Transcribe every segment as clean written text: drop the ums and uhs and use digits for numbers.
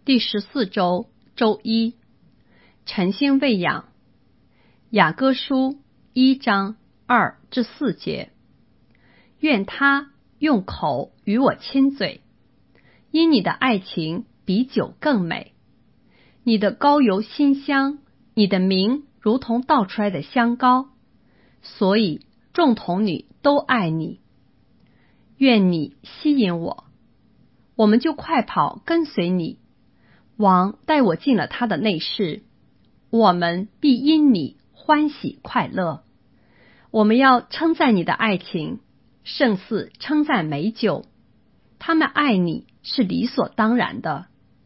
第14周周一，晨星喂养。雅歌书1章2至4节。愿他用口与我亲嘴，因你的爱情比酒更美。你的膏油馨香，你的名如同倒出来的香膏，所以众童女都爱你。愿你吸引我，我们就快跑跟随你。王带我进了他的内室，我们必因你欢喜快乐。我们要称赞你的爱情，胜似称赞美酒。他们爱你是理所当然的。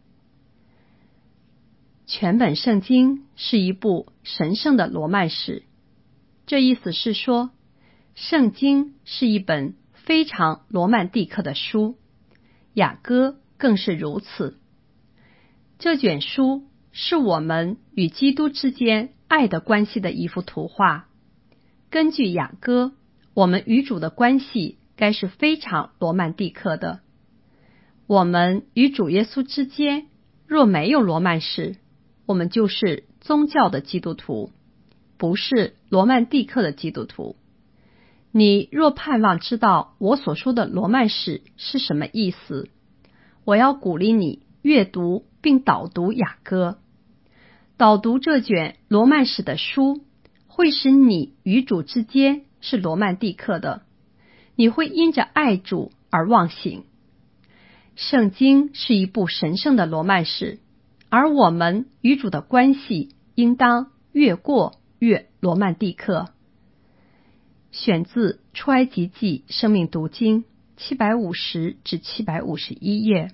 全本圣经是一部神圣的罗曼史，这意思是说，圣经是一本非常罗曼蒂克的书，雅歌更是如此。这卷书是我们与基督之间爱的关系的一幅图画。根据雅歌，我们与主的关系该是非常罗曼蒂克的。我们与主耶稣之间若没有罗曼史，我们就是宗教的基督徒，不是罗曼蒂克的基督徒。你若盼望知道我所说的罗曼史是什么意思，我要鼓励你阅读并导读雅歌。导读这卷罗曼史的书，会使你与主之间是罗曼蒂克的，你会因着爱主而忘形。圣经是一部神圣的罗曼史，而我们与主的关系应当越过越罗曼蒂克。选自出埃及记生命读经750至751页。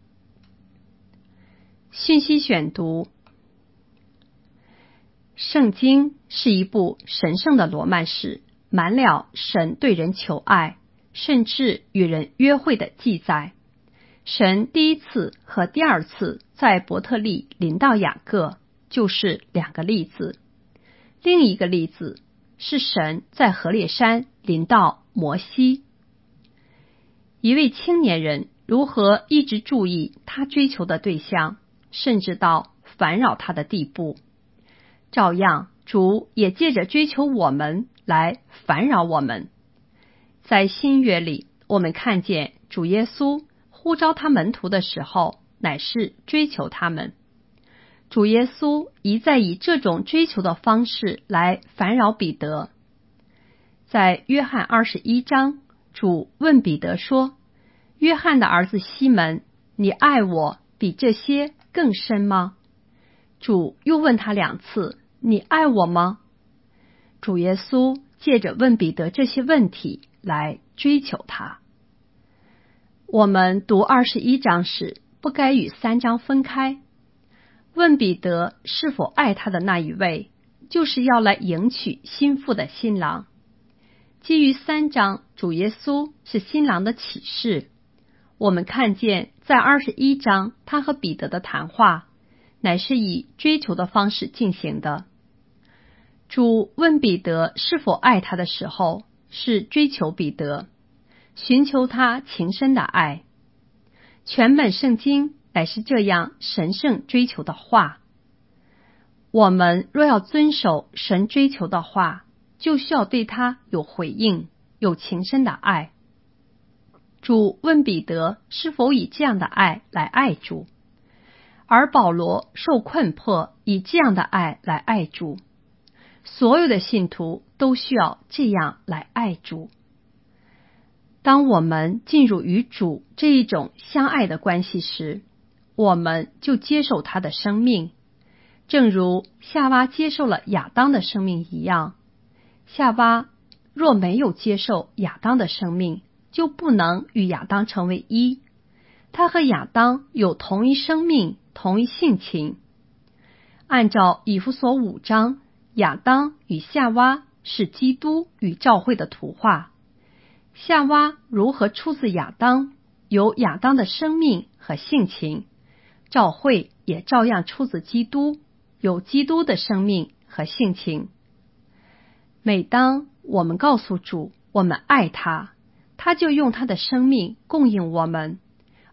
信息选读。圣经是一部神圣的罗曼史，满了神对人求爱，甚至与人约会的记载。神第一次和第二次在伯特利临到雅各，就是2个例子。另一个例子是神在何烈山临到摩西。一位青年人如何一直注意他追求的对象，甚至到烦扰他的地步。照样，主也借着追求我们来烦扰我们。在新约里，我们看见主耶稣呼召他门徒的时候，乃是追求他们。主耶稣一再以这种追求的方式来烦扰彼得。在约翰21章，主问彼得说：约翰的儿子西门，你爱我比这些更深吗？主又问他2次，你爱我吗？主耶稣借着问彼得这些问题来追求他。我们读21章时，不该与3章分开。问彼得是否爱他的那一位，就是要来迎娶新妇的新郎。基于3章主耶稣是新郎的启示，我们看见在21章他和彼得的谈话，乃是以追求的方式进行的。主问彼得是否爱他的时候，是追求彼得，寻求他情深的爱。全本圣经乃是这样神圣追求的话。我们若要遵守神追求的话，就需要对他有回应，有情深的爱。主问彼得是否以这样的爱来爱主，而保罗受困迫以这样的爱来爱主。所有的信徒都需要这样来爱主。当我们进入与主这一种相爱的关系时，我们就接受他的生命，正如夏娃接受了亚当的生命一样。夏娃若没有接受亚当的生命，就不能与亚当成为一。他和亚当有同一生命，同一性情。按照以弗所5章，亚当与夏娃是基督与教会的图画。夏娃如何出自亚当，有亚当的生命和性情，教会也照样出自基督，有基督的生命和性情。每当我们告诉主我们爱他，他就用他的生命供应我们，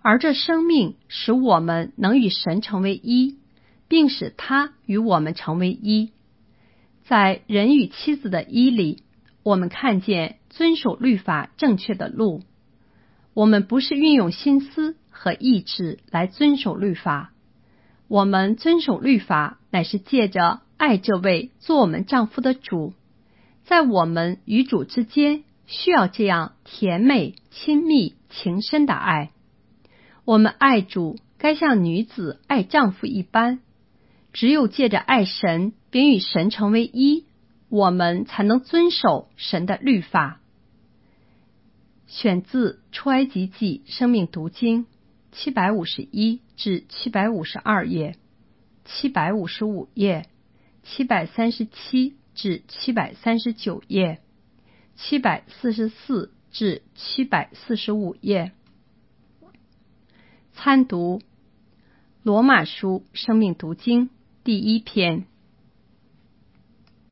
而这生命使我们能与神成为一，并使他与我们成为一。在人与妻子的一里，我们看见遵守律法正确的路。我们不是运用心思和意志来遵守律法，我们遵守律法乃是借着爱这位做我们丈夫的主。在我们与主之间需要这样甜美、亲密、情深的爱。我们爱主该像女子爱丈夫一般，只有借着爱神并与神成为一，我们才能遵守神的律法。选自出埃及记生命读经751至752页、755页、737至739页、744至745页。参读罗马书生命读经第1篇。